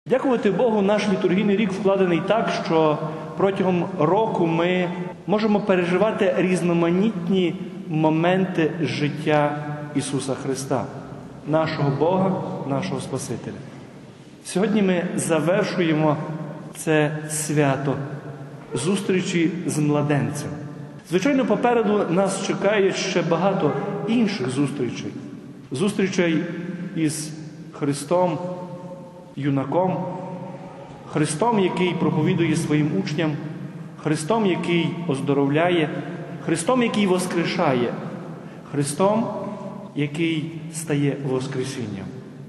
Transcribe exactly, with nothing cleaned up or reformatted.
Дякувати Богу, наш літургійний рік вкладений так, що протягом року ми можемо переживати різноманітні моменти життя Ісуса Христа, нашого Бога, нашого Спасителя. Сьогодні ми завершуємо це свято зустрічі з младенцем. Звичайно, попереду нас чекає ще багато інших зустрічей. Зустрічей із Христом, юнаком, Христом, який проповідує своїм учням, Христом, який оздоровляє, Христом, який воскрешає, Христом, який стає Воскресінням.